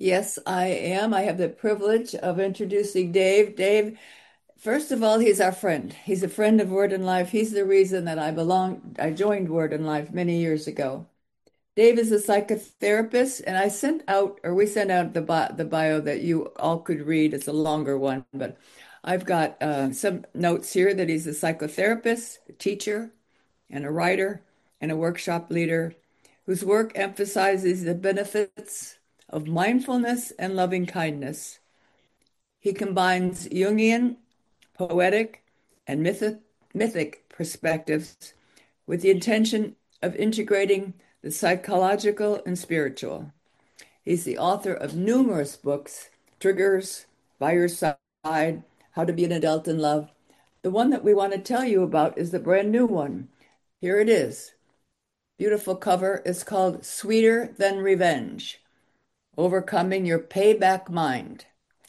Yes, I am. I have the privilege of introducing Dave. Dave, first of all, he's our friend. He's a friend of Word and Life. He's the reason that I joined Word and Life many years ago. Dave is a psychotherapist, and we sent out the bio that you all could read. It's a longer one, but I've got some notes here that he's a psychotherapist, a teacher, and a writer, and a workshop leader whose work emphasizes the benefits of mindfulness and loving kindness. He combines Jungian, poetic, and mythic perspectives with the intention of integrating the psychological and spiritual. He's the author of numerous books: Triggers, By Your Side, How to Be an Adult in Love. The one that we want to tell you about is the brand new one. Here it is. Beautiful cover. It's called Sweeter Than Revenge: Overcoming Your Payback Mind.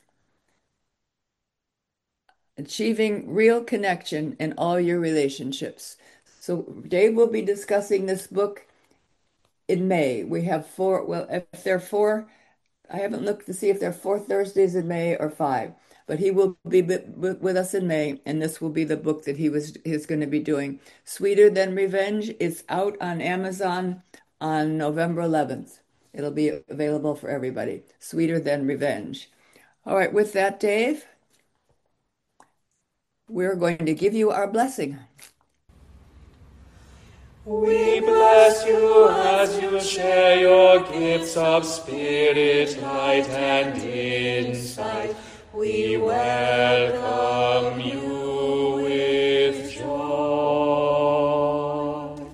Achieving real connection in all your relationships. So Dave will be discussing this book in May. We have four, well, if there are four, I haven't looked to see if there are four Thursdays in May or five, but he will be with us in May, and this will be the book that he's going to be doing. Sweeter Than Revenge. It's out on Amazon on November 11th. It'll be available for everybody. Sweeter Than Revenge. All right, with that, Dave, we're going to give you our blessing. We bless you as you share your gifts of spirit, light, and insight. We welcome you with joy.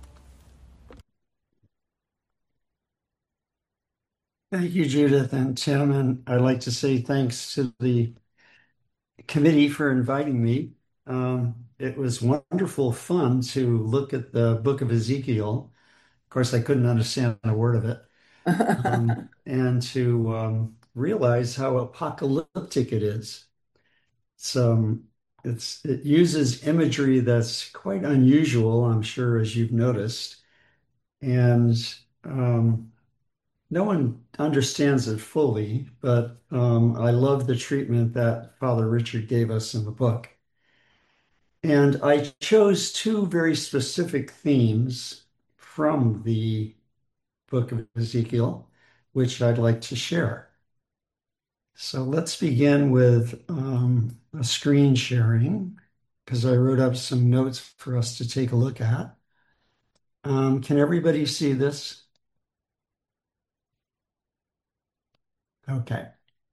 Thank you, Judith and Tim. And I'd like to say thanks to the committee for inviting me. It was wonderful fun to look at the book of Ezekiel. Of course, I couldn't understand a word of it. And to realize how apocalyptic it is. It uses imagery that's quite unusual, I'm sure, as you've noticed. And no one understands it fully, but I love the treatment that Father Richard gave us in the book. And I chose two very specific themes from the book of Ezekiel, which I'd like to share. So let's begin with a screen sharing, because I wrote up some notes for us to take a look at. Can everybody see this? Okay.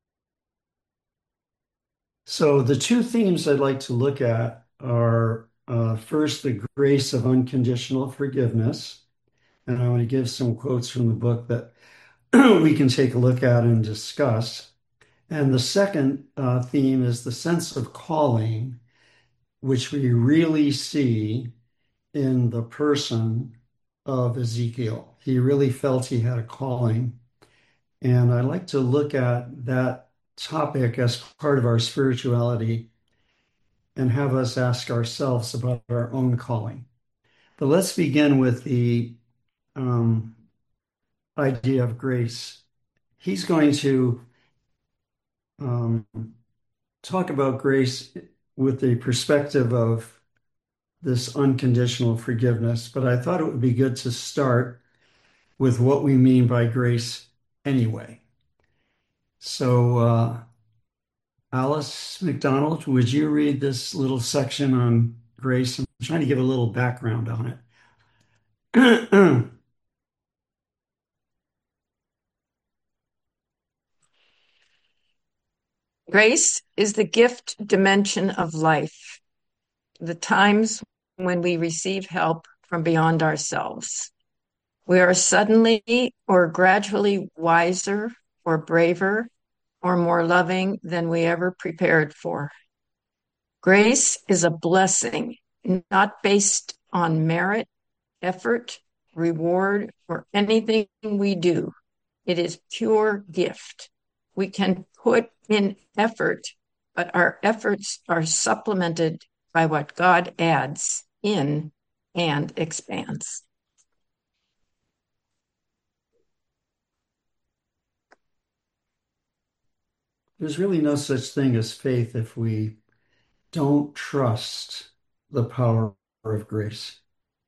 So the two themes I'd like to look at are first, the grace of unconditional forgiveness. And I want to give some quotes from the book that we can take a look at and discuss. And the second theme is the sense of calling, which we really see in the person of Ezekiel. He really felt he had a calling. And I like to look at that topic as part of our spirituality and have us ask ourselves about our own calling. But let's begin with the idea of grace. He's going to um, talk about grace with the perspective of this unconditional forgiveness, but I thought it would be good to start with what we mean by grace anyway. So, Alice McDonald, would you read this little section on grace? I'm trying to give a little background on it. Grace is the gift dimension of life, the times when we receive help from beyond ourselves. We are suddenly or gradually wiser or braver or more loving than we ever prepared for. Grace is a blessing, not based on merit, effort, reward, or anything we do. It is pure gift. We can put in effort, but our efforts are supplemented by what God adds in and expands. there's really no such thing as faith if we don't trust the power of grace.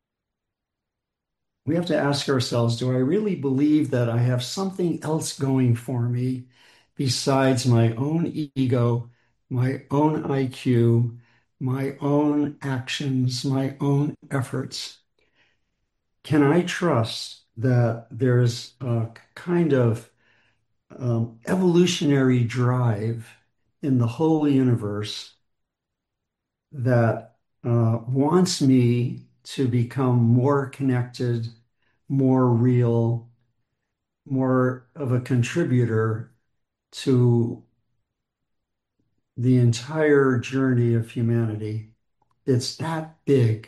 We have to ask ourselves, do I really believe that I have something else going for me besides my own ego, my own IQ, my own actions, my own efforts? Can I trust that there's a kind of evolutionary drive in the whole universe that wants me to become more connected, more real, more of a contributor to the entire journey of humanity? It's that big.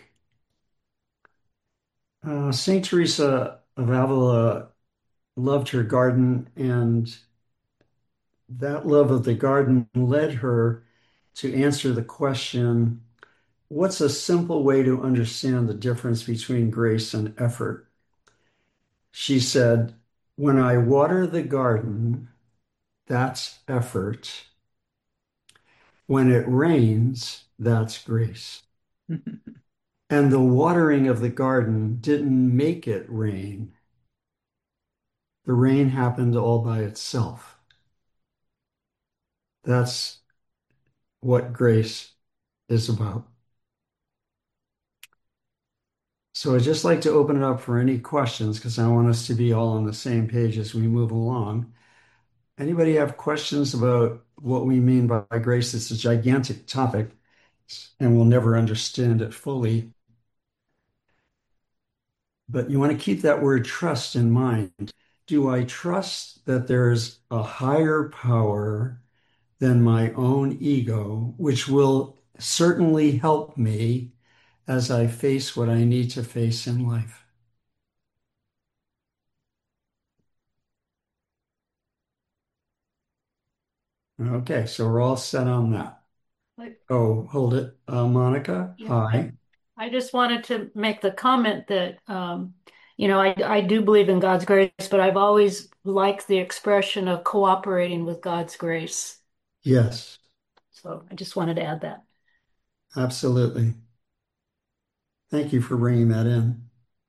Saint Teresa of Avila loved her garden, and that love of the garden led her to answer the question, what's a simple way to understand the difference between grace and effort? She said, when I water the garden, that's effort. When it rains, that's grace. And the watering of the garden didn't make it rain. The rain happened all by itself. That's what grace is about. So I'd just like to open it up for any questions because I want us to be all on the same page as we move along. Anybody have questions about what we mean by grace? It's a gigantic topic and we'll never understand it fully. But you want to keep that word trust in mind. Do I trust that there's a higher power than my own ego, which will certainly help me as I face what I need to face in life? Okay, so we're all set on that. Like, Oh, hold it. Monica, yeah, hi. I just wanted to make the comment that, I do believe in God's grace, but I've always liked the expression of cooperating with God's grace. Yes, So I just wanted to add that. absolutely. Thank you for bringing that in.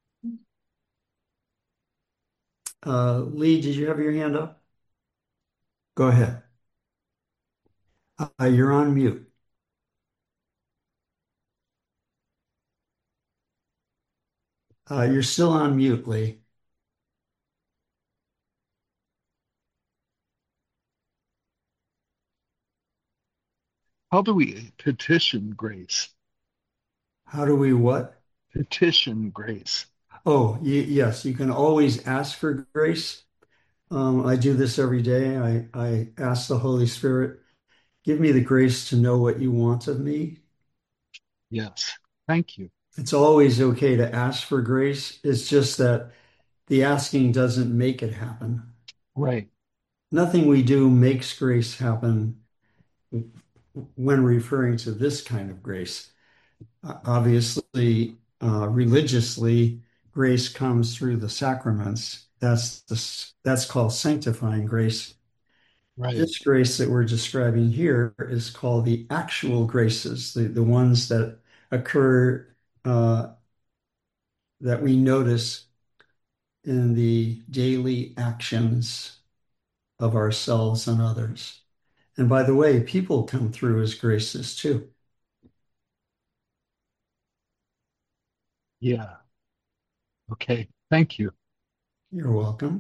Lee, did you have your hand up? Go ahead. You're on mute. You're still on mute, Lee. How do we petition grace? How do we what? Petition grace. Oh, yes, you can always ask for grace. I do this every day. I ask the Holy Spirit, give me the grace to know what you want of me. Yes. Thank you. It's always okay to ask for grace. It's just that the asking doesn't make it happen. Right. Nothing we do makes grace happen when referring to this kind of grace. Obviously, religiously, grace comes through the sacraments. That's called sanctifying grace. Right. This grace that we're describing here is called the actual graces, the ones that occur that we notice in the daily actions of ourselves and others. And by the way, people come through as graces too. Yeah. Okay. Thank you. You're welcome.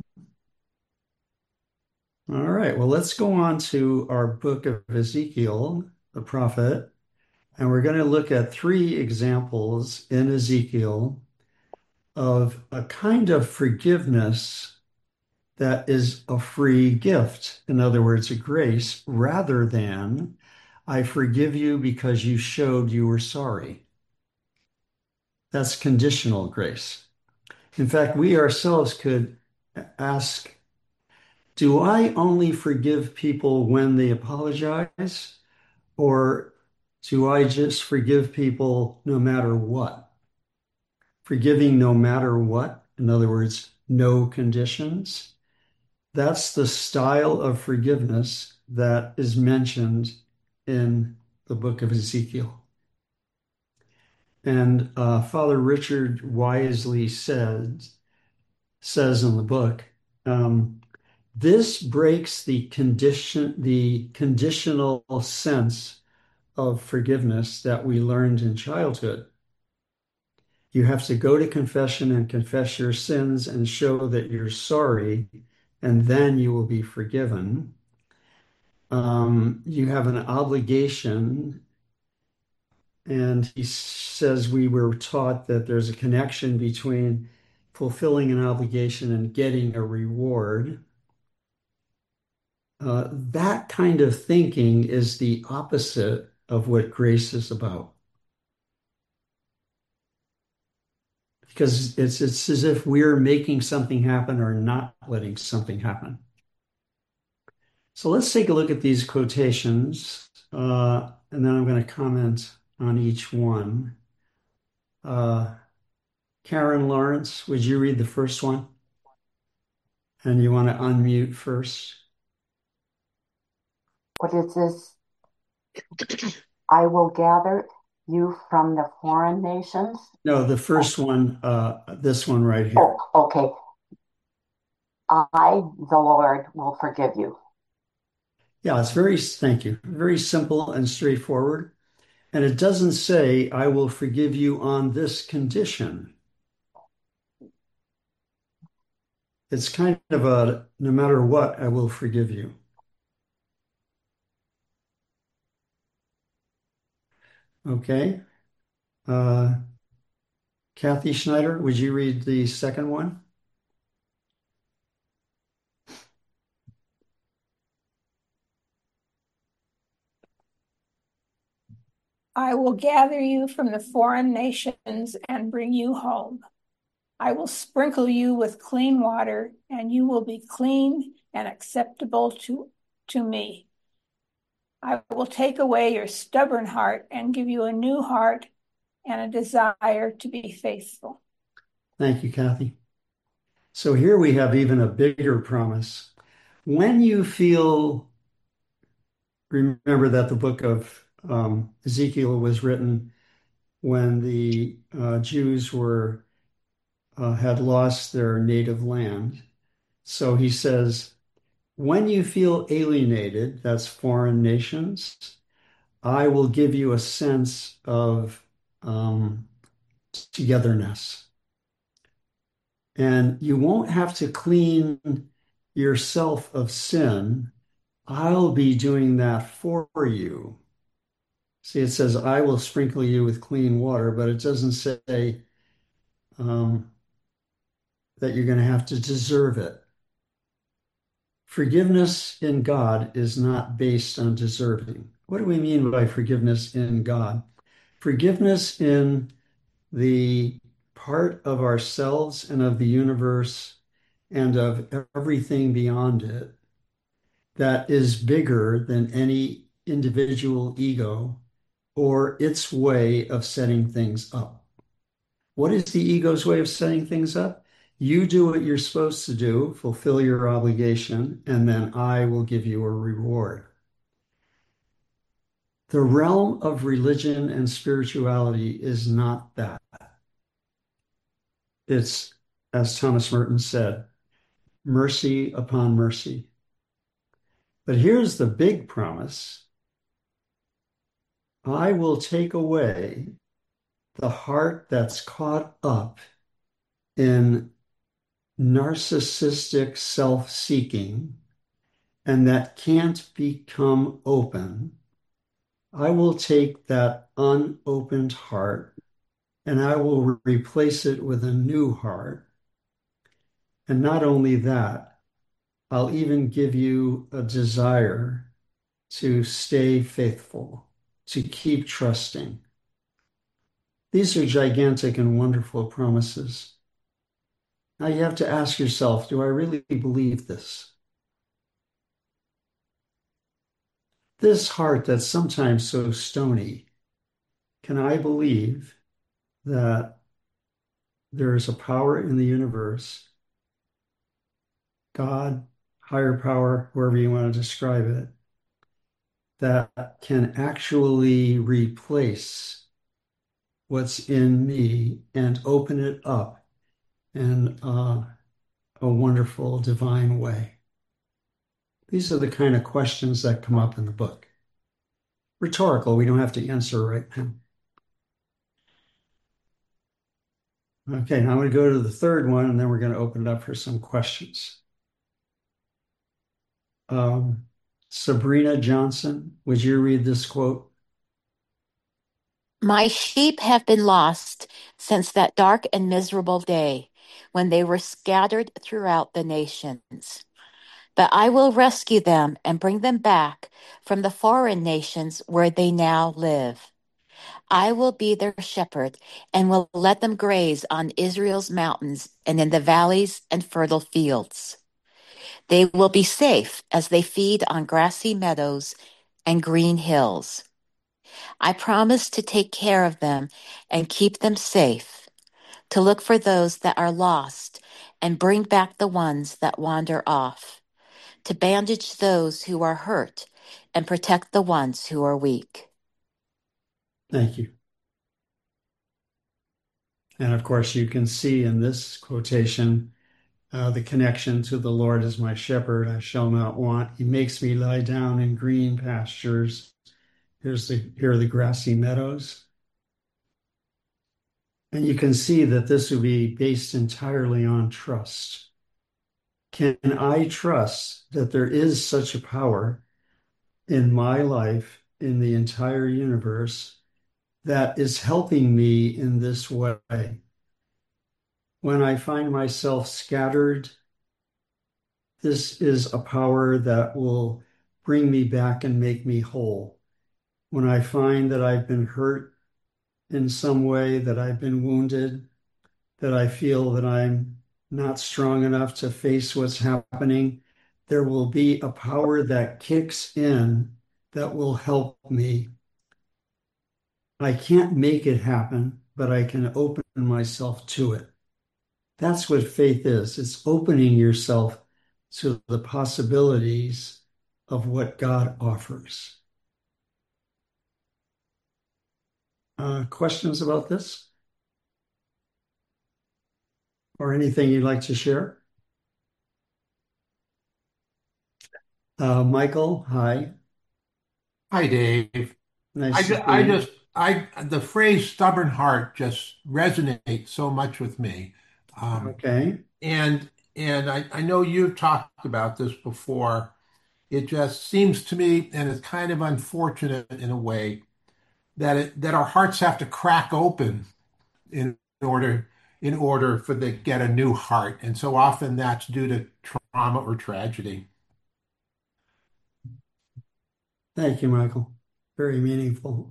All right, well, let's go on to our book of Ezekiel, the prophet, and we're going to look at three examples in Ezekiel of a kind of forgiveness that is a free gift. In other words, a grace, rather than I forgive you because you showed you were sorry. That's conditional grace. In fact, we ourselves could ask, do I only forgive people when they apologize? Or do I just forgive people no matter what? Forgiving no matter what, in other words, no conditions. That's the style of forgiveness that is mentioned in the book of Ezekiel. And Father Richard wisely says in the book, this breaks the conditional sense of forgiveness that we learned in childhood. You have to go to confession and confess your sins and show that you're sorry, and then you will be forgiven. You have an obligation, and he says we were taught that there's a connection between fulfilling an obligation and getting a reward. That kind of thinking is the opposite of what grace is about. Because it's as if we're making something happen or not letting something happen. So let's take a look at these quotations, and then I'm going to comment on each one. Karen Lawrence, would you read the first one? And you want to unmute first? What is this? I will gather you from the foreign nations. No, the first one, this one right here. Oh, okay. I, the Lord, will forgive you. Yeah, thank you. Very simple and straightforward. And it doesn't say, I will forgive you on this condition. It's kind of a, no matter what, I will forgive you. Okay. Kathy Schneider, would you read the second one? I will gather you from the foreign nations and bring you home. I will sprinkle you with clean water, and you will be clean and acceptable to me. I will take away your stubborn heart and give you a new heart and a desire to be faithful. Thank you, Kathy. So here we have even a bigger promise. When you feel, remember that the book of Ezekiel was written when the Jews had lost their native land. So he says, when you feel alienated, that's foreign nations, I will give you a sense of togetherness. And you won't have to clean yourself of sin. I'll be doing that for you. See, it says, I will sprinkle you with clean water, but it doesn't say that you're going to have to deserve it. Forgiveness in God is not based on deserving. What do we mean by forgiveness in God? Forgiveness in the part of ourselves and of the universe and of everything beyond it that is bigger than any individual ego or its way of setting things up. What is the ego's way of setting things up? You do what you're supposed to do, fulfill your obligation, and then I will give you a reward. The realm of religion and spirituality is not that. It's, as Thomas Merton said, mercy upon mercy. But here's the big promise. I will take away the heart that's caught up in narcissistic self-seeking and that can't become open. I will take that unopened heart and I will replace it with a new heart. And not only that, I'll even give you a desire to stay faithful, to keep trusting. These are gigantic and wonderful promises. Now you have to ask yourself, do I really believe this? This heart that's sometimes so stony, can I believe that there is a power in the universe, God, higher power, whoever you want to describe it, that can actually replace what's in me and open it up in a wonderful divine way? These are the kind of questions that come up in the book. Rhetorical, we don't have to answer right now. Okay, now I'm going to go to the third one, and then we're going to open it up for some questions. Sabrina Johnson, would you read this quote? My sheep have been lost since that dark and miserable day when they were scattered throughout the nations. But I will rescue them and bring them back from the foreign nations where they now live. I will be their shepherd and will let them graze on Israel's mountains and in the valleys and fertile fields. They will be safe as they feed on grassy meadows and green hills. I promise to take care of them and keep them safe, to look for those that are lost and bring back the ones that wander off, to bandage those who are hurt and protect the ones who are weak. Thank you. And of course, you can see in this quotation the connection to the Lord as my shepherd, I shall not want. He makes me lie down in green pastures. Here are the grassy meadows. And you can see that this would be based entirely on trust. Can I trust that there is such a power in my life, in the entire universe, that is helping me in this way? When I find myself scattered, this is a power that will bring me back and make me whole. When I find that I've been hurt in some way, that I've been wounded, that I feel that I'm not strong enough to face what's happening, there will be a power that kicks in that will help me. I can't make it happen, but I can open myself to it. That's what faith is. It's opening yourself to the possibilities of what God offers. Questions about this? Or anything you'd like to share? Michael, hi. Hi, Dave. Nice to see you. The phrase stubborn heart just resonates so much with me. Okay. And I know you've talked about this before. It just seems to me, and it's kind of unfortunate in a way, that our hearts have to crack open in order for to get a new heart. And so often that's due to trauma or tragedy. Thank you, Michael. Very meaningful.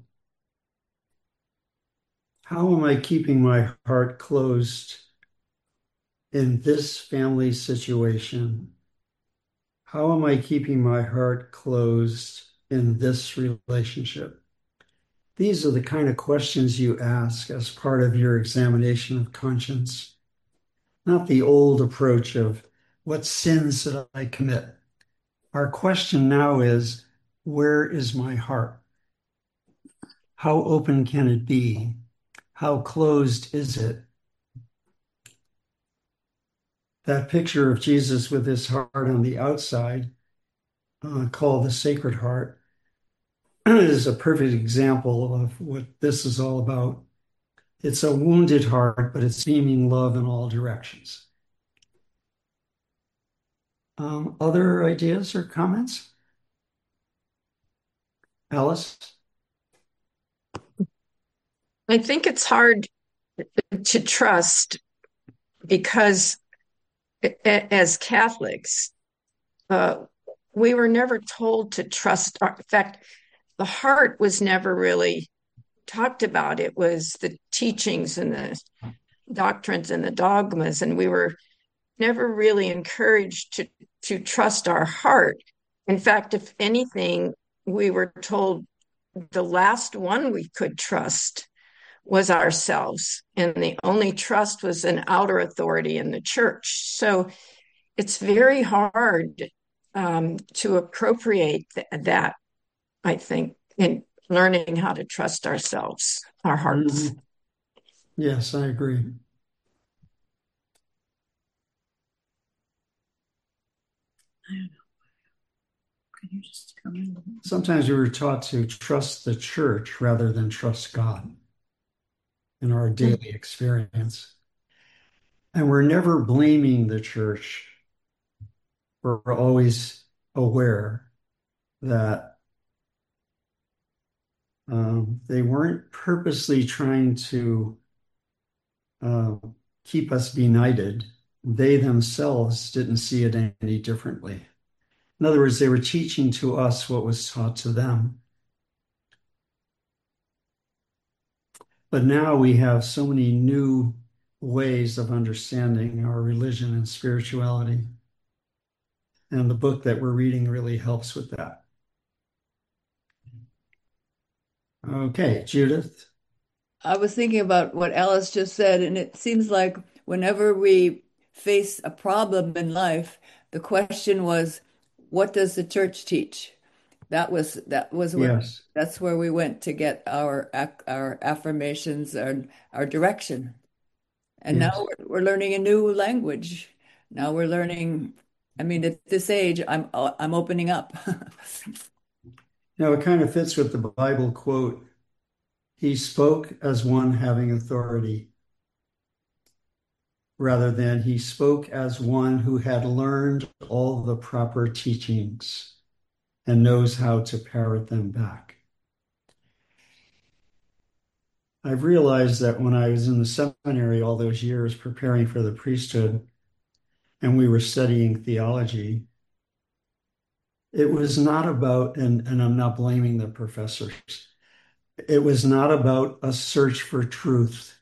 How am I keeping my heart closed in this family situation? How am I keeping my heart closed in this relationship? These are the kind of questions you ask as part of your examination of conscience, not the old approach of what sins did I commit? Our question now is, where is my heart? How open can it be? How closed is it? That picture of Jesus with his heart on the outside, called the Sacred Heart, is a perfect example of what this is all about. It's a wounded heart, but it's beaming love in all directions. Other ideas or comments? Alice? I think it's hard to trust because as Catholics, we were never told to trust. In fact, the heart was never really talked about. It was the teachings and the doctrines and the dogmas, and we were never really encouraged to trust our heart. In fact, if anything, we were told the last one we could trust was ourselves, and the only trust was an outer authority in the church. So it's very hard to appropriate that I think, in learning how to trust ourselves, our hearts. Mhm. Yes, I agree. Sometimes we were taught to trust the church rather than trust God in our daily experience. And we're never blaming the church. We're always aware that they weren't purposely trying to uh, keep us benighted. They themselves didn't see it any differently. In other words, they were teaching to us what was taught to them. But now we have so many new ways of understanding our religion and spirituality. And the book that we're reading really helps with that. Okay, Judith. I was thinking about what Alice just said, and it seems like whenever we face a problem in life, the question was, what does the church teach? That was what Yes, that's where we went to get our affirmations and our direction. And now yes. we're learning a new language. Now we're learning. I mean, at this age, I'm opening up. Now it kind of fits with the Bible quote. He spoke as one having authority, rather than he spoke as one who had learned all the proper teachings and knows how to parrot them back. I've realized that when I was in the seminary all those years preparing for the priesthood and we were studying theology, it was not about, and I'm not blaming the professors, it was not about a search for truth.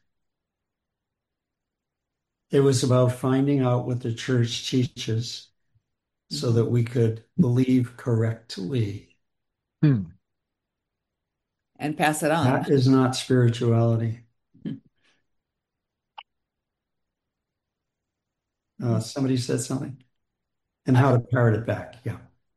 It was about finding out what the church teaches so that we could believe correctly. Hmm. And pass it on. That is not spirituality. Somebody said something, and how to parrot it back. Yeah.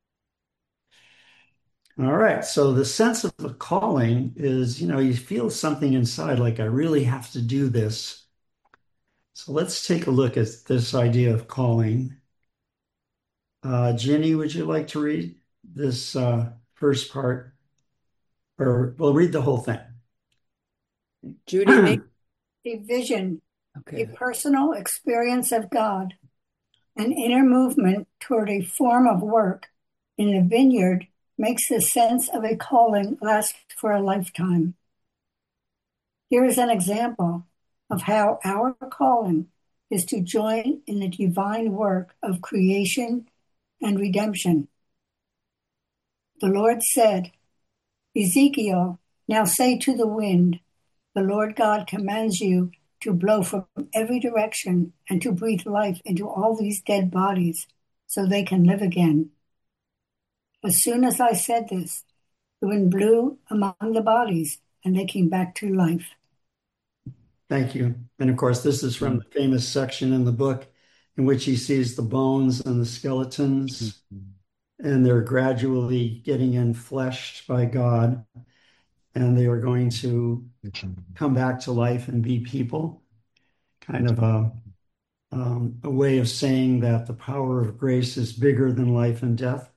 All right. So the sense of the calling is, you feel something inside like, I really have to do this. So let's take a look at this idea of calling. Jenny, would you like to read this first part? Or we'll read the whole thing. Judy, make A vision, a okay. personal experience of God, an inner movement toward a form of work in the vineyard makes the sense of a calling last for a lifetime. Here is an example of how our calling is to join in the divine work of creation and redemption. The Lord said, Ezekiel, now say to the wind, the Lord God commands you to blow from every direction and to breathe life into all these dead bodies so they can live again. As soon as I said this, the wind blew among the bodies and they came back to life. Thank you. And of course, this is from the famous section in the book in which he sees the bones and the skeletons, and they're gradually getting enfleshed by God, and they are going to come back to life and be people. Kind of a way of saying that the power of grace is bigger than life and death.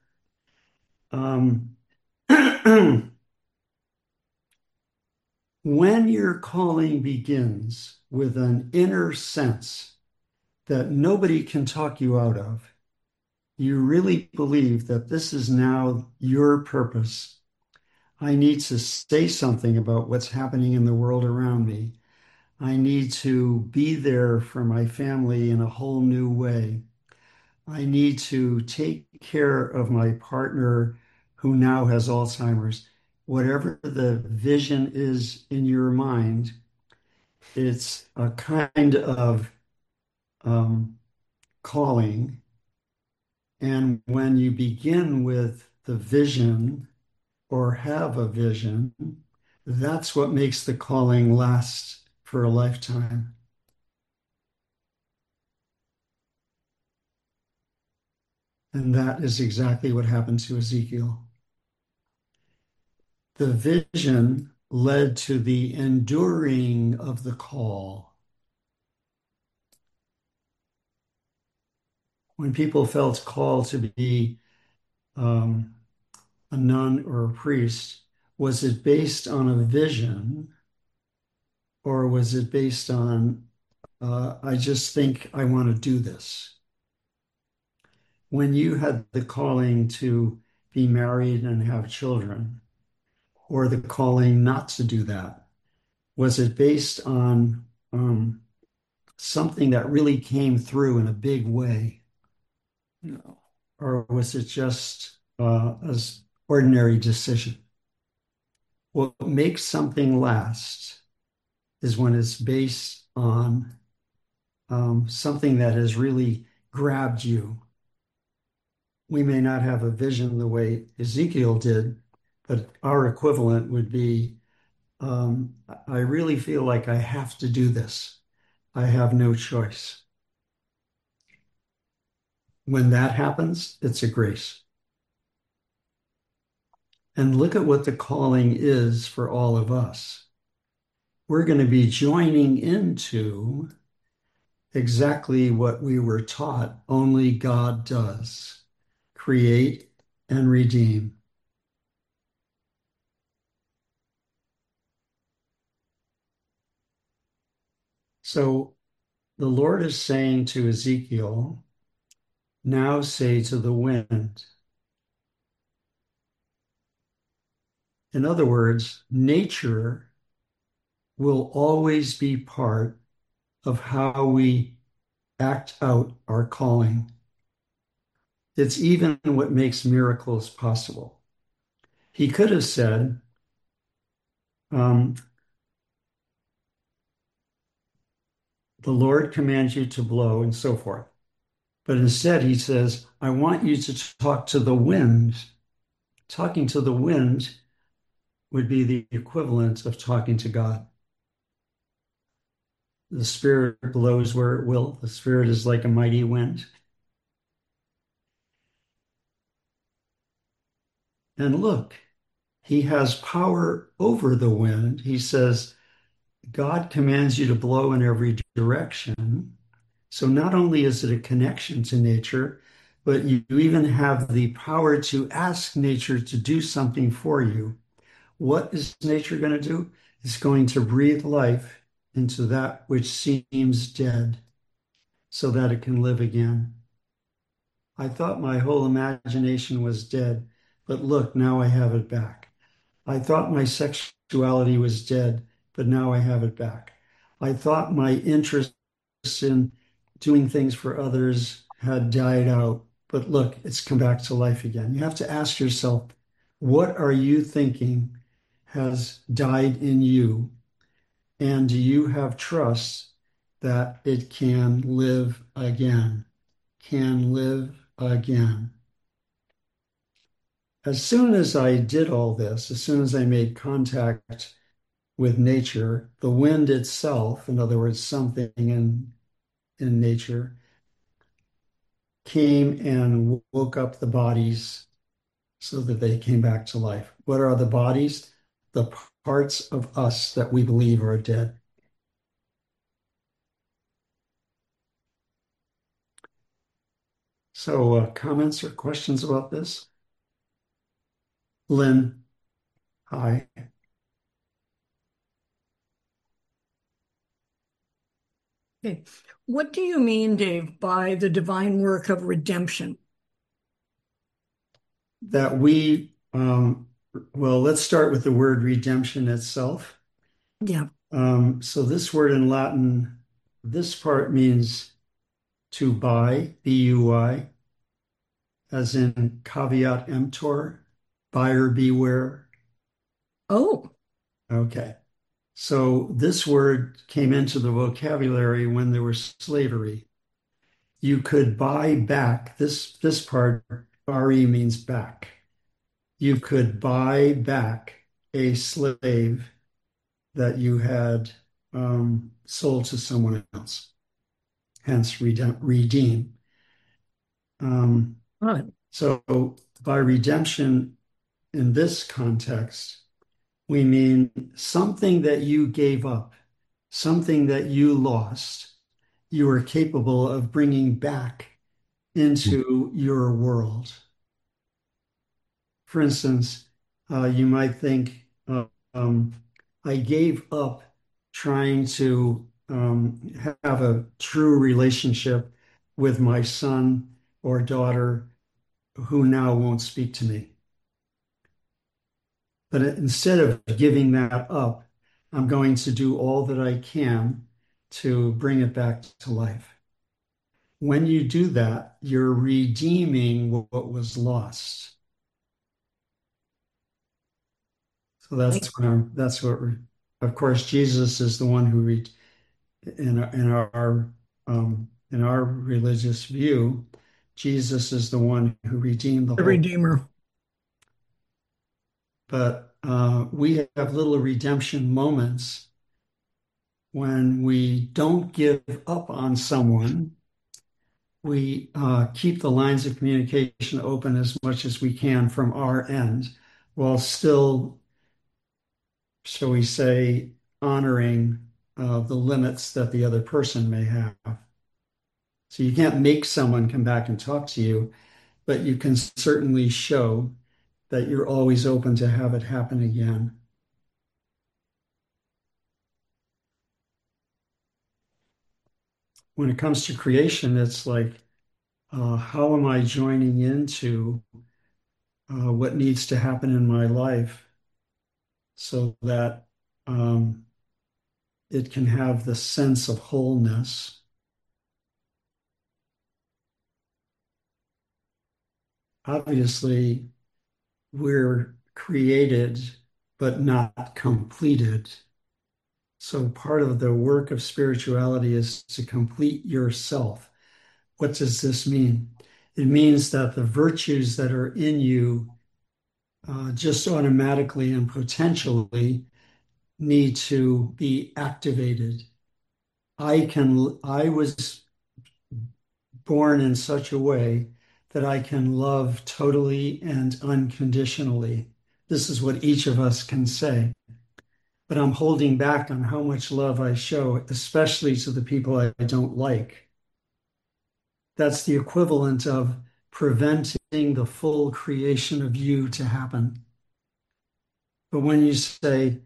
When your calling begins with an inner sense that nobody can talk you out of, you really believe that this is now your purpose. I need to say something about what's happening in the world around me. I need to be there for my family in a whole new way. I need to take care of my partner who now has Alzheimer's. Whatever the vision is in your mind, it's a kind of calling. And when you begin with the vision or have a vision, that's what makes the calling last for a lifetime. And that is exactly what happened to Ezekiel. the vision led to the enduring of the call. When people felt called to be a nun or a priest, was it based on a vision, or was it based on, I just think I want to do this? When you had the calling to be married and have children, or the calling not to do that, was it based on something that really came through in a big way? No. Or was it just an ordinary decision? What makes something last is when it's based on something that has really grabbed you. We may not have a vision the way Ezekiel did, but our equivalent would be, I really feel like I have to do this. I have no choice. When that happens, it's a grace. And look at what the calling is for all of us. We're going to be joining into exactly what we were taught only God does: create and redeem. So the Lord is saying to Ezekiel, now say to the wind. In other words, nature will always be part of how we act out our calling. It's even what makes miracles possible. He could have said, the Lord commands you to blow and so forth. But instead, he says, I want you to talk to the wind. Talking to the wind would be the equivalent of talking to God. The Spirit blows where it will. The Spirit is like a mighty wind. And look, he has power over the wind. He says, God commands you to blow in every direction. So not only is it a connection to nature, but you even have the power to ask nature to do something for you. What is nature going to do? It's going to breathe life into that which seems dead so that it can live again. I thought my whole imagination was dead, but look, now I have it back. I thought my sexuality was dead, but now I have it back. I thought my interest in doing things for others had died out, but look, it's come back to life again. You have to ask yourself, what are you thinking has died in you? And do you have trust that it can live again? Can live again. As soon as I did all this, as soon as I made contact with nature, the wind itself, in other words, something in nature, came and woke up the bodies so that they came back to life. What are the bodies? The parts of us that we believe are dead. So, comments or questions about this? Lynn, hi. Okay. What do you mean, Dave, by the divine work of redemption? That we, well, let's start with the word redemption itself. Yeah. So this word in Latin, this part means to buy, B-U-I, as in caveat emptor, buyer beware. Oh. Okay. So this word came into the vocabulary when there was slavery. You could buy back, this part, bari means back. You could buy back a slave that you had sold to someone else, hence redeem. Right. So by redemption in this context, we mean something that you gave up, something that you lost, you are capable of bringing back into your world. For instance, you might think, I gave up trying to have a true relationship with my son or daughter who now won't speak to me. But instead of giving that up, I'm going to do all that I can to bring it back to life. When you do that, you're redeeming what was lost. So that's what we're, of course, Jesus is the one who in our religious view, Jesus is the one who redeemed the The whole. Redeemer. But we have little redemption moments when we don't give up on someone. We keep the lines of communication open as much as we can from our end, while still, shall we say, honoring the limits that the other person may have. So you can't make someone come back and talk to you, but you can certainly show that you're always open to have it happen again. When it comes to creation, it's like, how am I joining into what needs to happen in my life so that it can have the sense of wholeness? Obviously, we're created but not completed. So part of the work of spirituality is to complete yourself. What does this mean? It means that the virtues that are in you just automatically and potentially need to be activated. I was born in such a way that I can love totally and unconditionally. This is what each of us can say. But I'm holding back on how much love I show, especially to the people I don't like. That's the equivalent of preventing the full creation of you to happen. But when you say,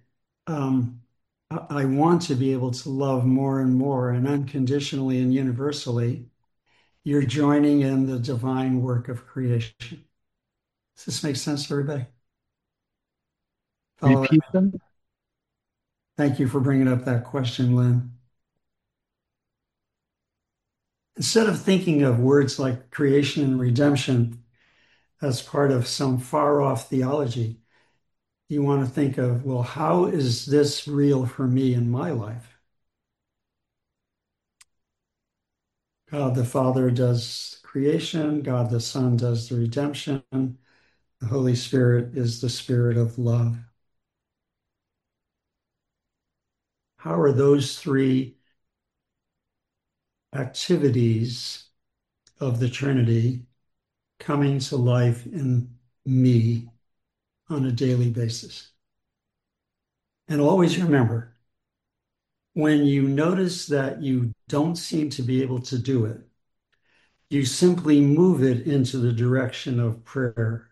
I want to be able to love more and more and unconditionally and universally, you're joining in the divine work of creation. Does this make sense to everybody? Repeat them. Thank you for bringing up that question, Lynn. Instead of thinking of words like creation and redemption as part of some far-off theology, you want to think of, well, how is this real for me in my life? God the Father does creation, God the Son does the redemption, the Holy Spirit is the Spirit of love. How are those three activities of the Trinity coming to life in me on a daily basis? And always remember, when you notice that you don't seem to be able to do it, you simply move it into the direction of prayer.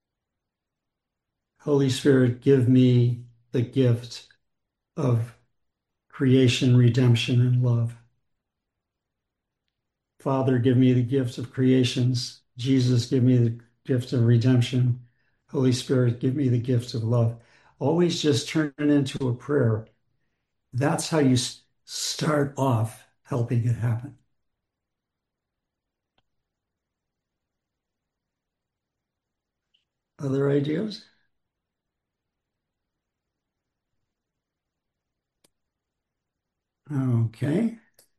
Holy Spirit, give me the gift of creation, redemption, and love. Father, give me the gift of creations. Jesus, give me the gift of redemption. Holy Spirit, give me the gift of love. Always just turn it into a prayer. That's how you start off helping it happen. Other ideas? Okay.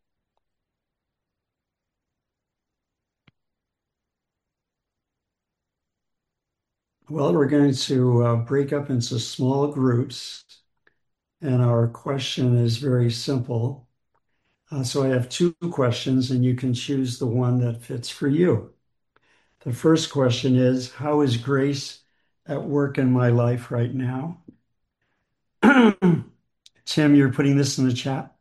Well, we're going to break up into small groups, and our question is very simple. So I have two questions, and you can choose the one that fits for you. The first question is, how is grace at work in my life right now? Tim, you're putting this in the chat.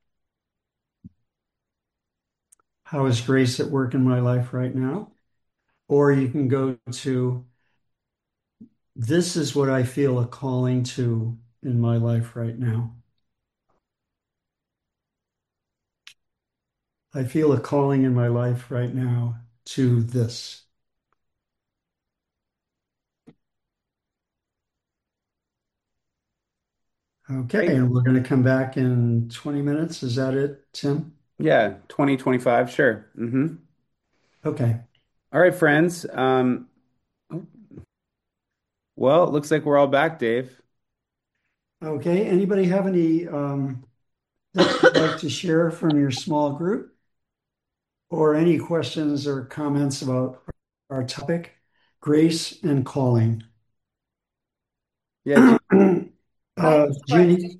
How is grace at work in my life right now? Or you can go to, this is what I feel a calling to in my life right now. I feel a calling in my life right now to this. Okay, and we're going to come back in 20 minutes. Is that it, Tim? Yeah, 2025, sure. Okay. All right, friends. Well, it looks like we're all back, Dave. Okay, anybody have any that you'd like to share from your small group? Or any questions or comments about our topic, grace and calling? Yeah, Jenny.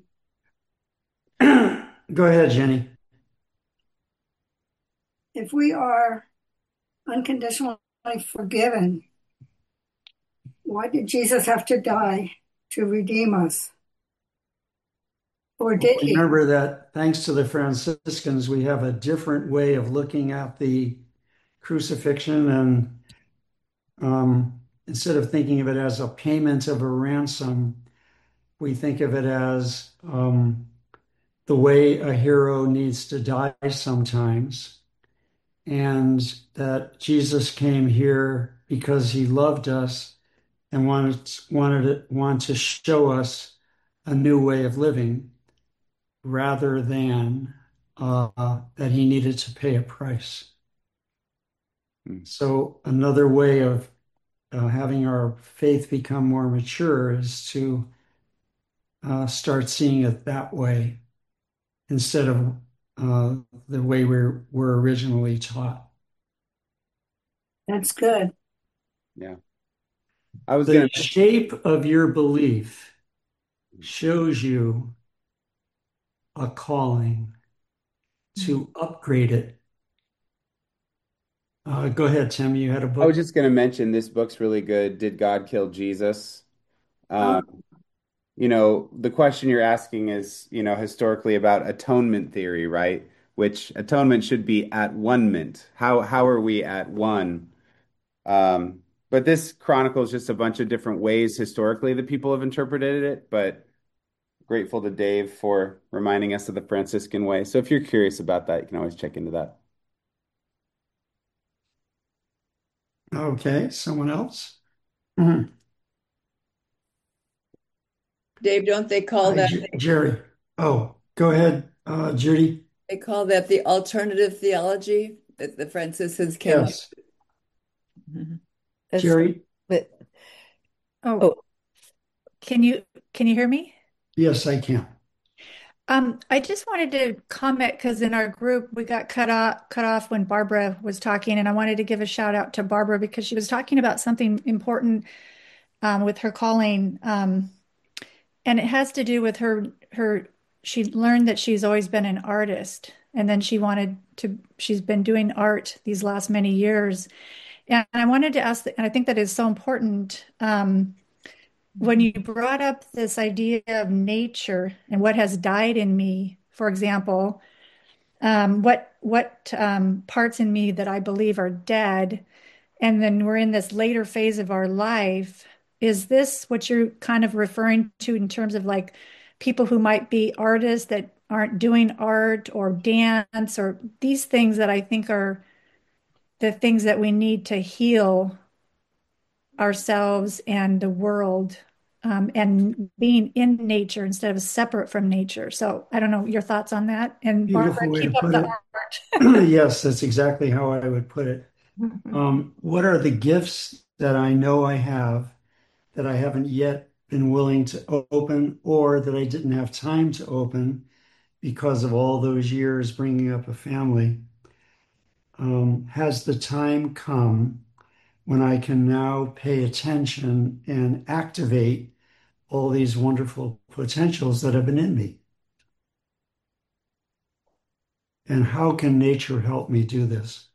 Go ahead, Jenny. If we are unconditionally forgiven, why did Jesus have to die to redeem us? Or did he? Remember that thanks to the Franciscans, we have a different way of looking at the crucifixion, and instead of thinking of it as a payment of a ransom, we think of it as the way a hero needs to die sometimes, and that Jesus came here because he loved us and wanted to show us a new way of living, rather than that he needed to pay a price. So another way of having our faith become more mature is to start seeing it that way instead of the way we were originally taught. That's good. Yeah. The shape of your belief shows you a calling to upgrade it. Go ahead, Tim. You had a book. I was just going to mention this book's really good. Did God kill Jesus? The question you're asking is, historically about atonement theory, right? Which atonement should be at one-ment. How are we at one? But this chronicles just a bunch of different ways historically that people have interpreted it, but grateful to Dave for reminding us of the Franciscan way. So if you're curious about that, you can always check into that. Okay, someone else? Dave, don't they call that? Jerry. Oh, go ahead, Judy. They call that the alternative theology that the Franciscans came up with. Jerry? Can you hear me? Yes, I can. I just wanted to comment because in our group we got cut off when Barbara was talking, and I wanted to give a shout out to Barbara because she was talking about something important with her calling, and it has to do with her. She learned that she's always been an artist, and then she's been doing art these last many years, and I wanted to ask, and I think that is so important. When you brought up this idea of nature and what has died in me, for example, what parts in me that I believe are dead, and then we're in this later phase of our life, is this what you're kind of referring to in terms of like people who might be artists that aren't doing art or dance or these things that I think are the things that we need to heal ourselves and the world, and being in nature instead of separate from nature. So I don't know your thoughts on that. And Barbara, keep up the art. Yes, that's exactly how I would put it. What are the gifts that I know I have that I haven't yet been willing to open, or that I didn't have time to open because of all those years bringing up a family? Has the time come when I can now pay attention and activate all these wonderful potentials that have been in me? And how can nature help me do this?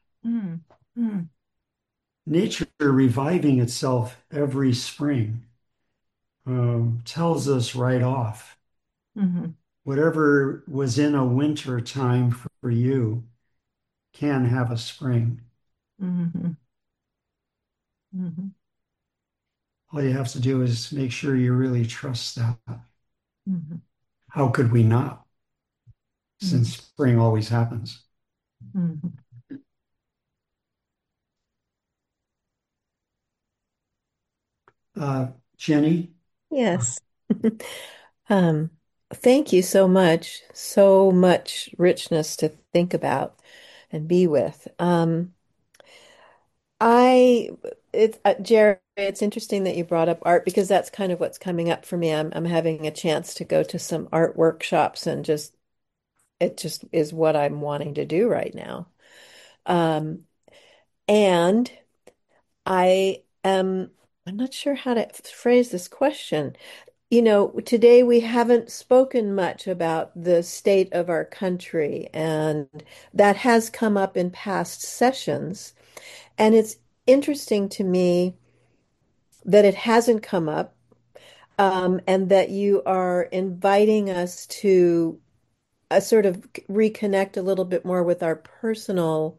Nature reviving itself every spring tells us right off Mm-hmm. Whatever was in a winter time for you can have a spring. Mm-hmm. Mm-hmm. All you have to do is make sure you really trust that. Mm-hmm. How could we not? Mm-hmm. Since spring always happens. Mm-hmm. Jenny? Yes. Um, Thank you so much. So much richness to think about and be with. I it's Jerry, it's interesting that you brought up art because that's kind of what's coming up for me. I'm having a chance to go to some art workshops and just it just is what I'm wanting to do right now. Um, and I'm not sure how to phrase this question. You know, today we haven't spoken much about the state of our country, and that has come up in past sessions. And it's interesting to me that it hasn't come up, and that you are inviting us to sort of reconnect a little bit more with our personal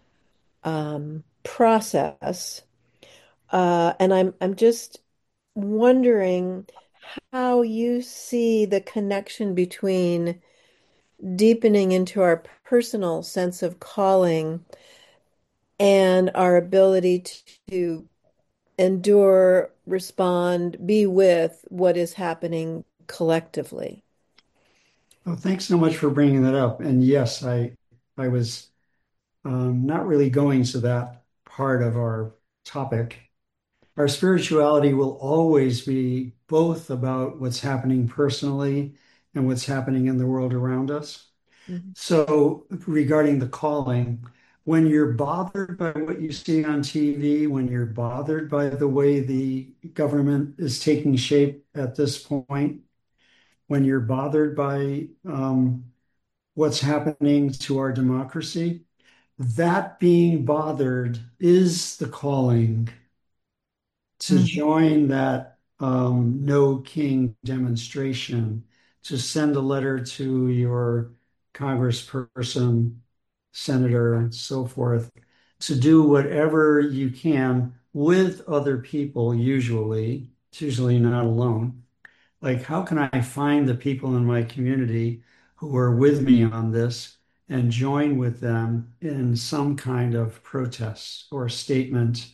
process. And I'm just wondering how you see the connection between deepening into our personal sense of calling and our ability to endure, respond, be with what is happening collectively. Well, thanks so much for bringing that up. And yes, I was not really going to that part of our topic. Our spirituality will always be both about what's happening personally and what's happening in the world around us. Mhm. So, regarding the calling, when you're bothered by what you see on TV, when you're bothered by the way the government is taking shape at this point, when you're bothered by what's happening to our democracy, that being bothered is the calling to Mm-hmm. join that No King demonstration, to send a letter to your congressperson, senator, and so forth, to do whatever you can with other people, usually, it's usually not alone. Like, how can I find the people in my community who are with me on this and join with them in some kind of protest or statement?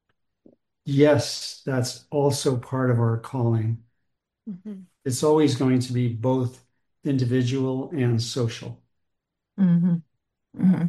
Yes, that's also part of our calling. Mhm. It's always going to be both individual and social. Mm-hmm. Mm-hmm.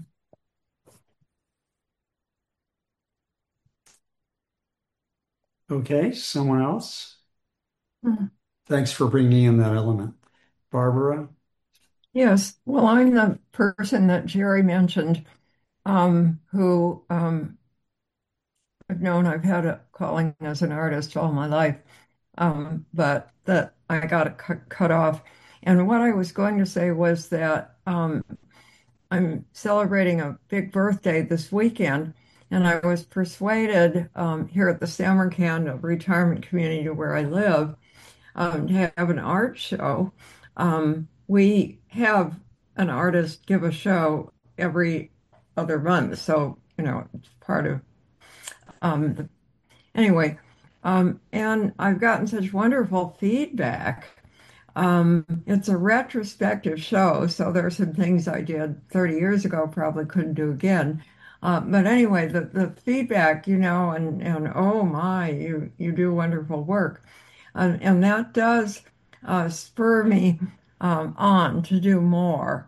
Okay, someone else? Mm-hmm. Thanks for bringing in that element. Barbara? Yes, well, I'm the person that Jerry mentioned, who I've known I've had a calling as an artist all my life, but that I got it cut off. And what I was going to say was that I'm celebrating a big birthday this weekend, and I was persuaded here at the Samarkand retirement community where I live to have an art show. We have an artist give a show every other month, so it's part of the anyway, and I've gotten such wonderful feedback. It's a retrospective show, so there are some things I did 30 years ago probably couldn't do again. But anyway, the feedback, and oh my, you do wonderful work. And that does spur me on to do more.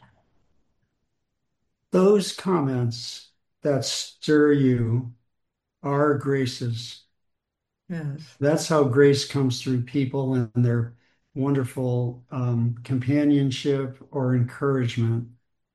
Those comments that stir you are graces. Yes. That's how grace comes through people and their wonderful companionship or encouragement.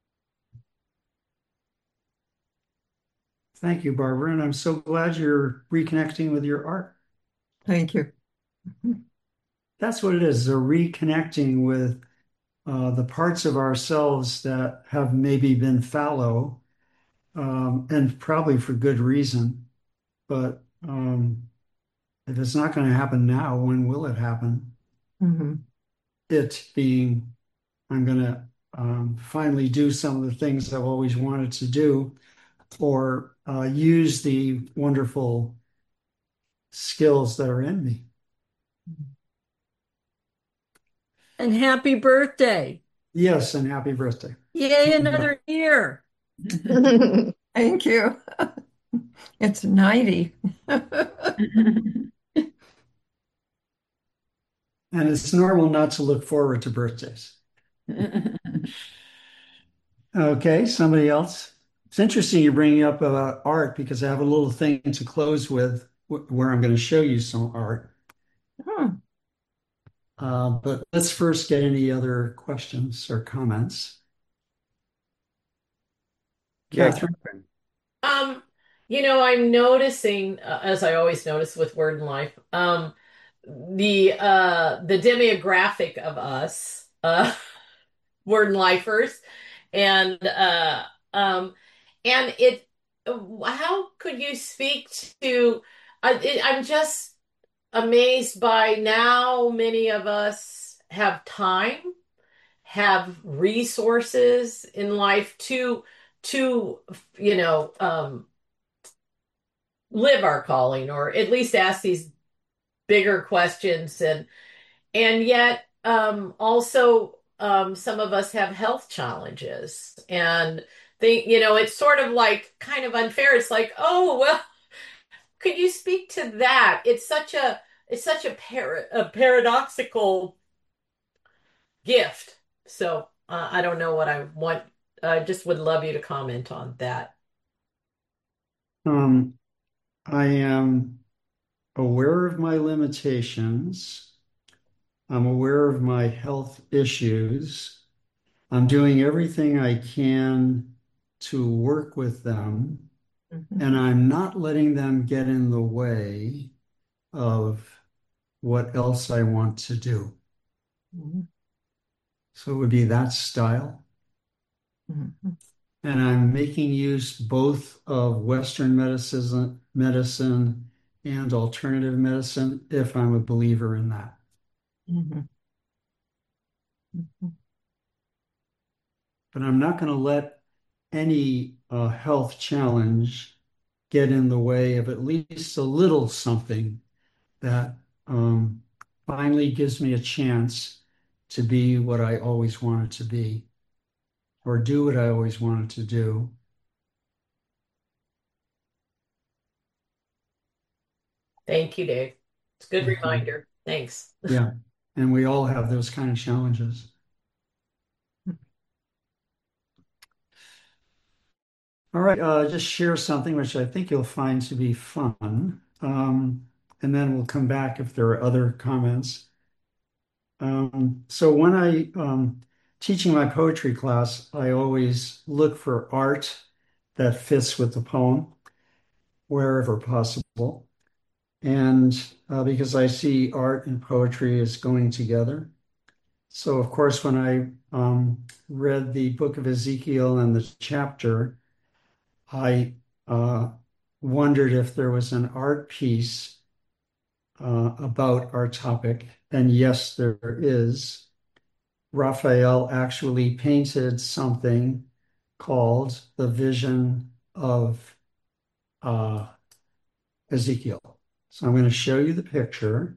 Thank you, Barbara, and I'm so glad you're reconnecting with your art. Thank you. That's what it is, a reconnecting with the parts of ourselves that have maybe been fallow, and probably for good reason. But if it's not going to happen now, when will it happen? Mm-hmm. it being I'm going to finally do some of the things I've always wanted to do, or use the wonderful skills that are in me. And happy birthday. Yes, and happy birthday. Yay, another year. Thank you. It's 90. And it's normal not to look forward to birthdays. Okay, somebody else. It's interesting you're bringing up about art because I have a little thing to close with where I'm going to show you some art. But let's first get any other questions or comments. Yeah, Catherine? I'm noticing, as I always notice with Word and Life, the demographic of us, Word and Lifers, and and it. How could you speak to? I'm just amazed by now many of us have time, have resources in life to live our calling, or at least ask these bigger questions, and yet also some of us have health challenges, and it's sort of like kind of unfair. It's like, oh well, could you speak to that? It's such a paradoxical gift. So I don't know what I want. I just would love you to comment on that. I am aware of my limitations. I'm aware of my health issues. I'm doing everything I can to work with them, and I'm not letting them get in the way of what else I want to do. So it would be that style. And I'm making use both of Western medicine and alternative medicine if I'm a believer in that. But I'm not going to let any health challenge get in the way of at least a little something that finally gives me a chance to be what I always wanted to be, or do what I always wanted to do. Thank you, Dave. It's a good reminder. Thanks. Yeah. And we all have those kind of challenges. All right, just share something which I think you'll find to be fun. And then we'll come back if there are other comments. So when I teaching my poetry class, I always look for art that fits with the poem wherever possible. And because I see art and poetry as going together. So of course, when I read the book of Ezekiel and the chapter, I wondered if there was an art piece about our topic. And yes, there is. Raphael actually painted something called the Vision of Ezekiel. So I'm going to show you the picture.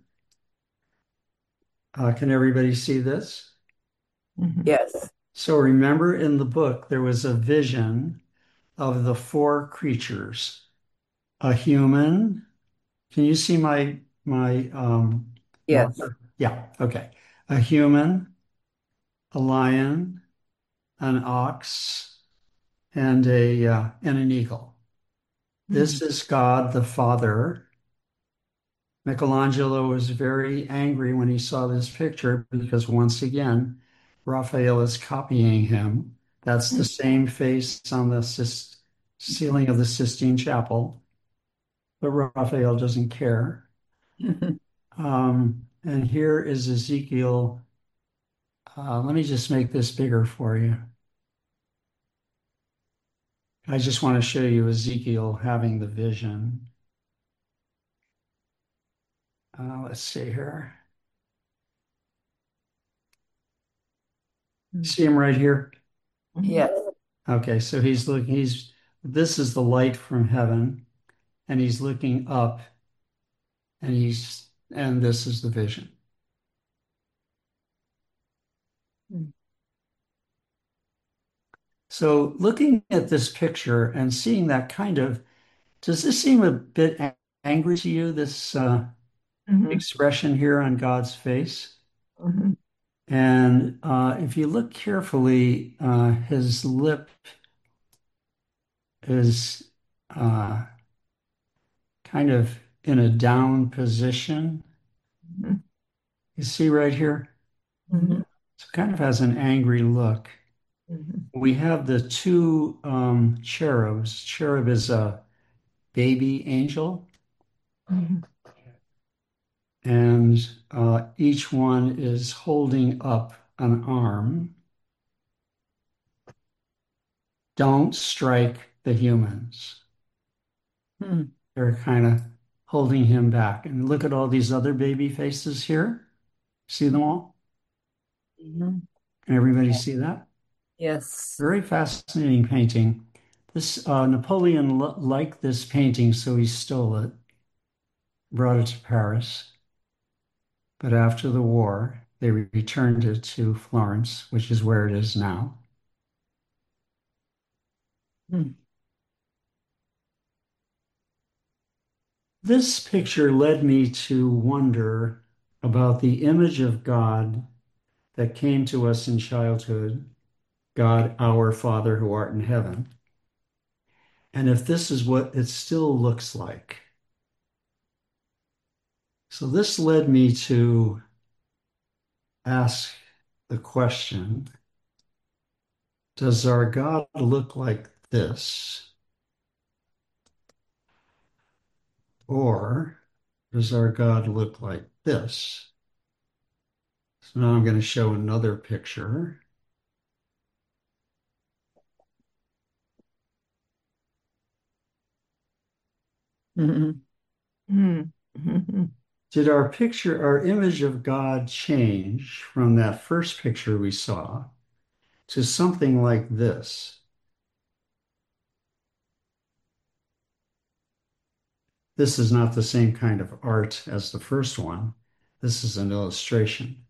Can everybody see this? Yes. So remember in the book, there was a vision of the four creatures, a human. Can you see my Yes. marker? Yeah, okay. A human, a lion, an ox, and an eagle. This is God the Father. Michelangelo was very angry when he saw this picture because once again, Raphael is copying him. That's the same face on the ceiling of the Sistine Chapel, but Raphael doesn't care. And here is Ezekiel. Let me just make this bigger for you. I just want to show you Ezekiel having the vision. Let's see here. See him right here? Yes. Okay, so he's looking, this is the light from heaven, and he's looking up, and this is the vision. So looking at this picture and seeing that does this seem a bit angry to you, this expression here on God's face? And if you look carefully, his lip is kind of in a down position. You see right here? So it kind of has an angry look. We have the two cherubs. Cherub is a baby angel, and each one is holding up an arm. Don't strike the humans. They're kind of holding him back. And look at all these other baby faces here. See them all? Can everybody see that? Yes. Very fascinating painting. This Napoleon liked this painting, so he stole it, brought it to Paris. But after the war, they returned it to Florence, which is where it is now. This picture led me to wonder about the image of God that came to us in childhood, God, our Father who art in heaven, and if this is what it still looks like. So this led me to ask the question, does our God look like this? Or does our God look like this? So now I'm going to show another picture. Did our image of God change from that first picture we saw to something like this? This is not the same kind of art as the first one. This is an illustration.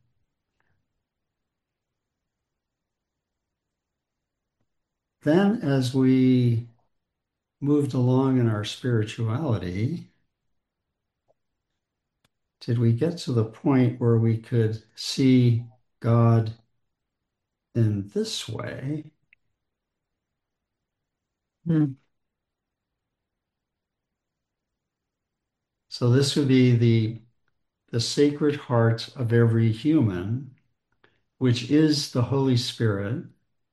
Then, as we moved along in our spirituality, did we get to the point where we could see God in this way? So this would be the sacred heart of every human, which is the Holy Spirit,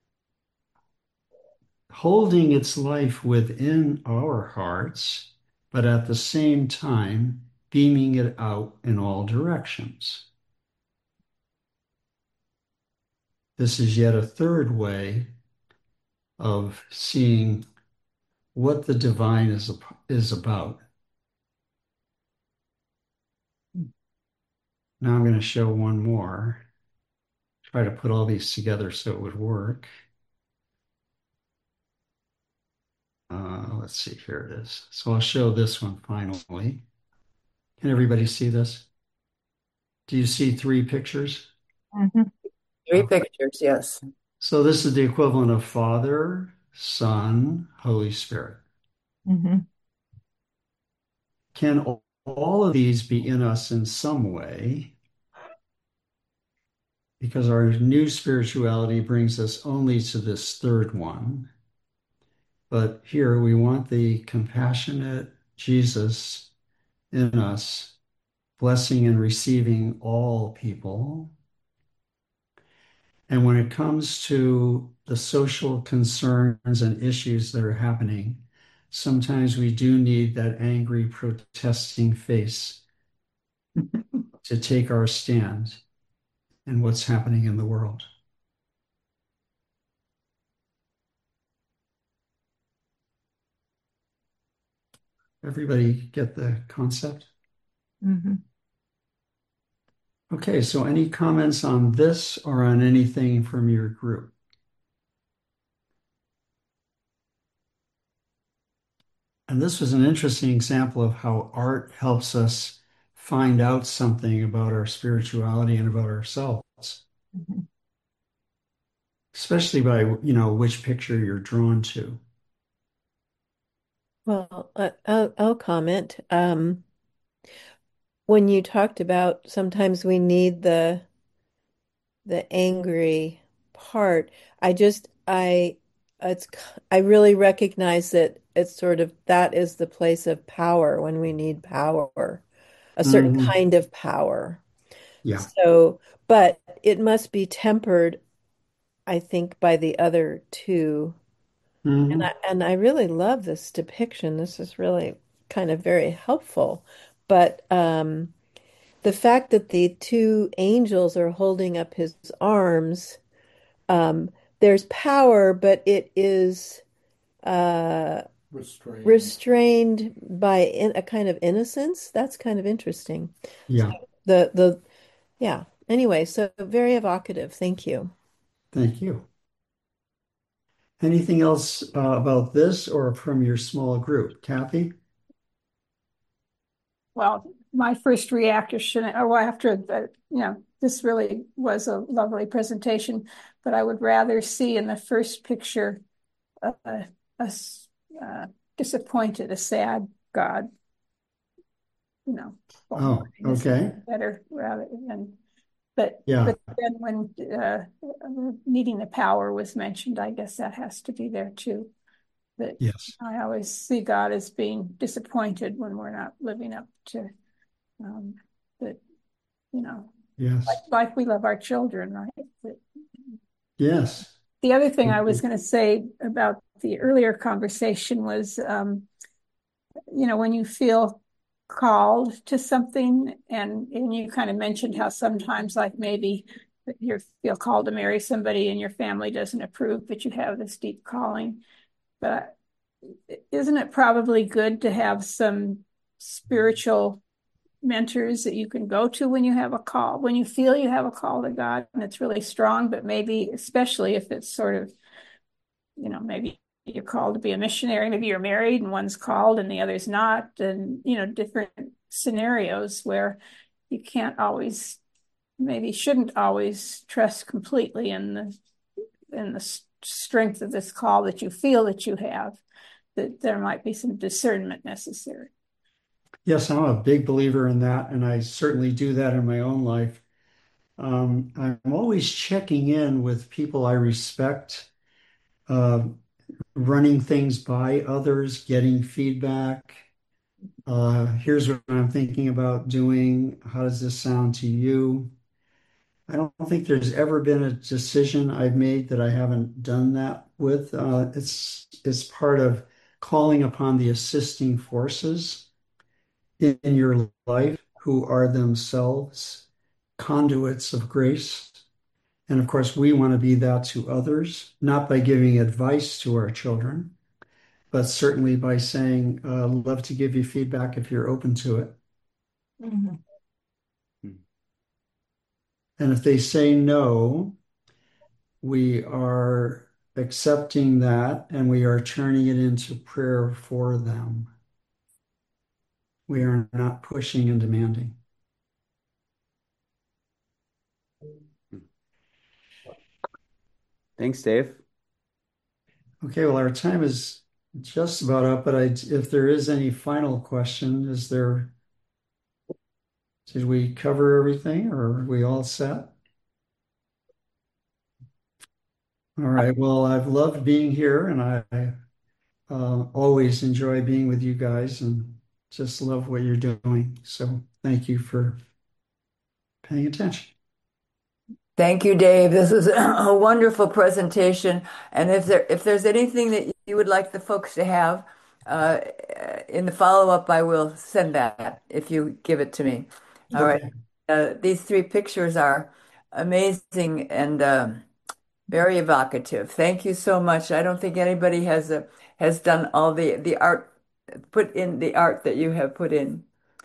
holding its life within our hearts, but at the same time beaming it out in all directions. This is yet a third way of seeing what the divine is about. Now I'm going to show one more. Try to put all these together so it would work. Let's see, here it is. So I'll show this one finally. Can everybody see this? Do you see three pictures? Three pictures, yes. So this is the equivalent of Father, Son, Holy Spirit. Can all of these be in us in some way? Because our new spirituality brings us only to this third one. But here we want the compassionate Jesus in us, blessing and receiving all people. And when it comes to the social concerns and issues that are happening, sometimes we do need that angry, protesting face to take our stand in what's happening in the world. Everybody get the concept? Okay, so any comments on this or on anything from your group? And this was an interesting example of how art helps us find out something about our spirituality and about ourselves, Mhm. especially by, which picture you're drawn to. Well, I'll comment. When you talked about sometimes we need the angry part, I just it's I really recognize that it's sort of that is the place of power when we need power, a certain Hmm. kind of power. Yeah. So, but it must be tempered, I think, by the other two. And Hmm. I really love this depiction. This is really kind of very helpful. But the fact that the two angels are holding up his arms, um, there's power, but it is uh, restrained by a kind of innocence. That's kind of interesting. So Yeah. the yeah. Anyway, so very evocative. Thank you. Thank you. Anything else about this or from your small group? Kathy? Well, my first reaction, or after the, this really was a lovely presentation, but I would rather see in the first picture a disappointed, a sad God, you know, Oh, okay. better rather than, but Yeah. then when needing the power was mentioned, I guess that has to be there too. But Yes. I always see God as being disappointed when we're not living up to um, that, Yes. like we love our children, right? But Yes. the other thing I was going to say about the earlier conversation was, when you feel called to something, and you kind of mentioned how sometimes, like maybe you feel called to marry somebody and your family doesn't approve, but you have this deep calling. But isn't it probably good to have some spiritual mentors that you can go to when you have a call, when you feel you have a call to God and it's really strong, but maybe especially if it's sort of, maybe you're called to be a missionary, maybe you're married and one's called and the other's not, and, different scenarios where you can't always, maybe shouldn't always trust completely in the strength of this call that you feel that you have, that there might be some discernment necessary. Yes, I'm a big believer in that, and I certainly do that in my own life. I'm always checking in with people I respect, uh, running things by others, getting feedback. Here's what I'm thinking about doing. How does this sound to you? I don't think there's ever been a decision I've made that I haven't done that with. It's part of calling upon the assisting forces in your life who are themselves conduits of grace. And of course, we want to be that to others, not by giving advice to our children, but certainly by saying, love to give you feedback if you're open to it. Mhm. And if they say no, we are accepting that and we are turning it into prayer for them. We are not pushing and demanding. Thanks, Dave. Okay, well, our time is just about up, but if there is any final question, did we cover everything or are we all set? All right, well, I've loved being here and I always enjoy being with you guys and just love what you're doing. So thank you for paying attention. Thank you, Dave. This is a wonderful presentation. And if there's anything that you would like the folks to have uh, in the follow-up, I will send that if you give it to me. All right. Okay. These three pictures are amazing and very evocative. Thank you so much. I don't think anybody has done all the art, put in the art that you have put in.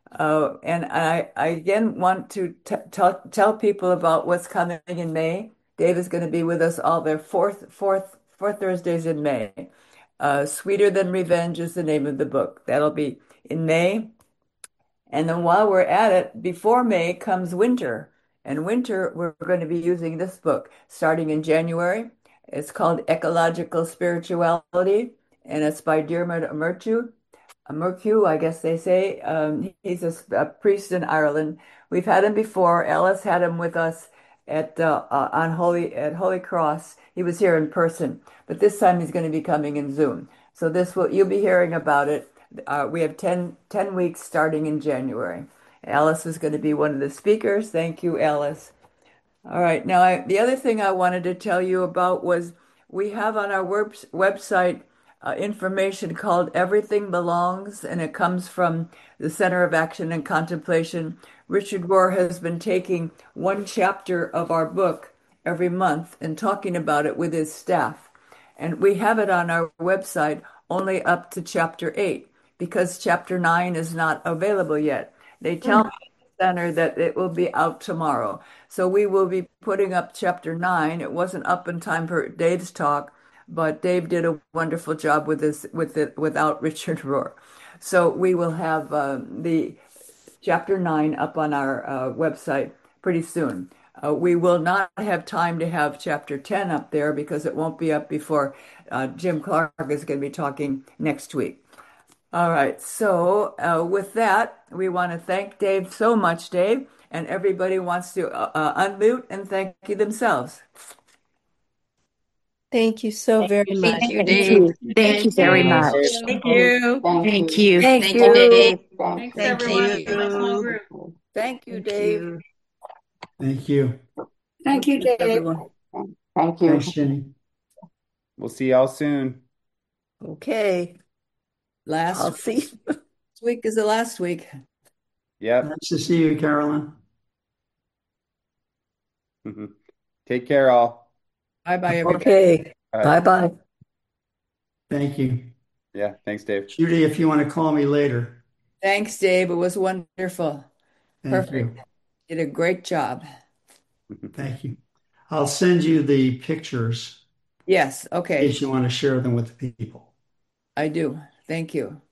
And I again want to tell people about what's coming in May. Dave is going to be with us all their four Thursdays in May. Sweeter Than Revenge is the name of the book. That'll be in May. And then while we're at it, before May comes winter. And winter, we're going to be using this book starting in January. It's called Ecological Spirituality, and it's by Diarmuid Murchú, I guess they say. He's a priest in Ireland. We've had him before. Alice had him with us at Holy Cross. He was here in person, but this time he's going to be coming in Zoom. So you'll be hearing about it. We have 10 weeks starting in January. Alice is going to be one of the speakers. Thank you, Alice. All right. Now, the other thing I wanted to tell you about was we have on our website information called Everything Belongs, and it comes from the Center of Action and Contemplation. Richard Rohr has been taking one chapter of our book every month and talking about it with his staff. And we have it on our website only up to chapter 8 because chapter 9 is not available yet. They tell me at the center that it will be out tomorrow. So we will be putting up chapter 9. It wasn't up in time for Dave's talk, but Dave did a wonderful job with it without Richard Rohr. So we will have the chapter 9 up on our website pretty soon. We will not have time to have chapter 10 up there because it won't be up before Jim Clark is going to be talking next week. All right. So with that, we want to thank Dave so much, Dave, and everybody wants to unmute and thank you themselves. Thank you so very much. Thank you, Dave. Thank you very much. Thank you. Thank you. Thank you, Dave. Thanks, Thank everyone. you. Have a small group. Thank you, Thank Dave. you. Thank you. Thank you, Dave. Everyone. Thank you. Thanks, Jenny. We'll see y'all soon. Okay. I'll see. This week is the last week. Yep. Nice to see you, Carolyn. Take care, all. Bye-bye, everybody. Okay. All right. Bye-bye. Thank you. Yeah. Thanks, Dave. Judy, if you want to call me later. Thanks, Dave. It was wonderful. Thank Perfect. you. You did a great job. Thank you. I'll send you the pictures Yes. Okay. if you want to share them with the people. I do. Thank you.